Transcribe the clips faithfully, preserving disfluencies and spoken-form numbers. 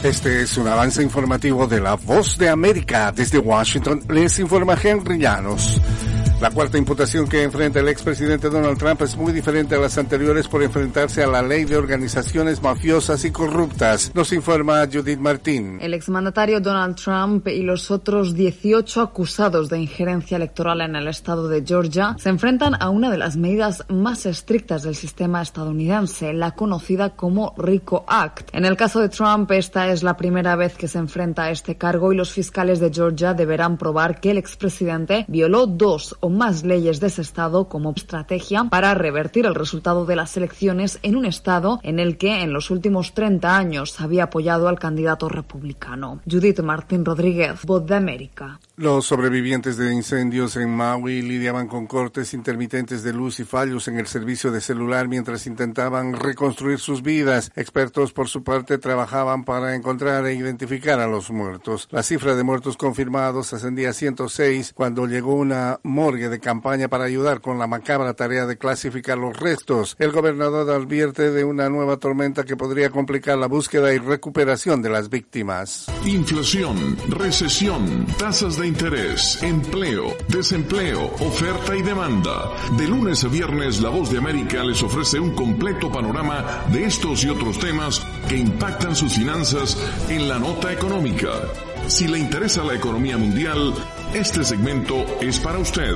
Este es un avance informativo de La Voz de América. Desde Washington les informa Henry Llanos. La cuarta imputación que enfrenta el expresidente Donald Trump es muy diferente a las anteriores por enfrentarse a la ley de organizaciones mafiosas y corruptas. Nos informa Judith Martín. El exmandatario Donald Trump y los otros dieciocho acusados de injerencia electoral en el estado de Georgia se enfrentan a una de las medidas más estrictas del sistema estadounidense, la conocida como RICO Act. En el caso de Trump, esta es la primera vez que se enfrenta a este cargo y los fiscales de Georgia deberán probar que el expresidente violó dos o más leyes de ese estado como estrategia para revertir el resultado de las elecciones en un estado en el que en los últimos treinta años había apoyado al candidato republicano. Judith Martín Rodríguez, Voz de América. Los sobrevivientes de incendios en Maui lidiaban con cortes intermitentes de luz y fallos en el servicio de celular mientras intentaban reconstruir sus vidas. Expertos, por su parte, trabajaban para encontrar e identificar a los muertos. La cifra de muertos confirmados ascendía a ciento seis cuando llegó una morgue de campaña para ayudar con la macabra tarea de clasificar los restos. El gobernador advierte de una nueva tormenta que podría complicar la búsqueda y recuperación de las víctimas. Inflación, recesión, tasas de interés, empleo, desempleo, oferta y demanda. De lunes a viernes, La Voz de América les ofrece un completo panorama de estos y otros temas que impactan sus finanzas en la nota económica. Si le interesa la economía mundial, este segmento es para usted.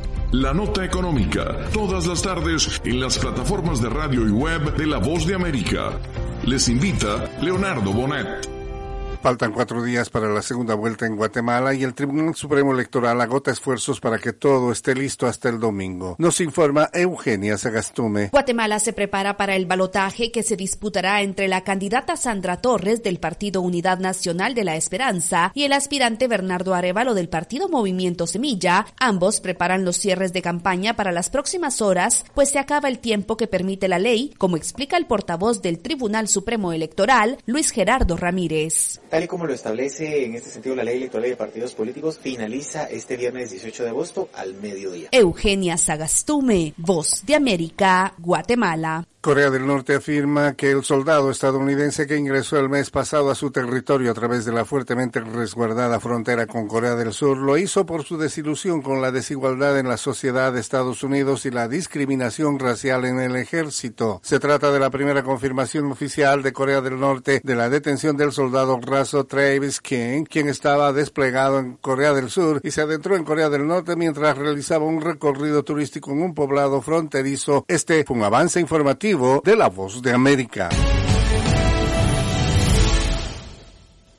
La Nota Económica, todas las tardes en las plataformas de radio y web de La Voz de América. Les invita Leonardo Bonet. Faltan cuatro días para la segunda vuelta en Guatemala y el Tribunal Supremo Electoral agota esfuerzos para que todo esté listo hasta el domingo. Nos informa Eugenia Sagastume. Guatemala se prepara para el balotaje que se disputará entre la candidata Sandra Torres del Partido Unidad Nacional de la Esperanza y el aspirante Bernardo Arévalo del Partido Movimiento Semilla. Ambos preparan los cierres de campaña para las próximas horas, pues se acaba el tiempo que permite la ley, como explica el portavoz del Tribunal Supremo Electoral, Luis Gerardo Ramírez. Tal y como lo establece en este sentido la Ley Electoral de Partidos Políticos, finaliza este viernes dieciocho de agosto al mediodía. Eugenia Sagastume, Voz de América, Guatemala. Corea del Norte afirma que el soldado estadounidense que ingresó el mes pasado a su territorio a través de la fuertemente resguardada frontera con Corea del Sur lo hizo por su desilusión con la desigualdad en la sociedad de Estados Unidos y la discriminación racial en el ejército. Se trata de la primera confirmación oficial de Corea del Norte de la detención del soldado raso Travis King, quien estaba desplegado en Corea del Sur y se adentró en Corea del Norte mientras realizaba un recorrido turístico en un poblado fronterizo. Este fue un avance informativo de La Voz de América.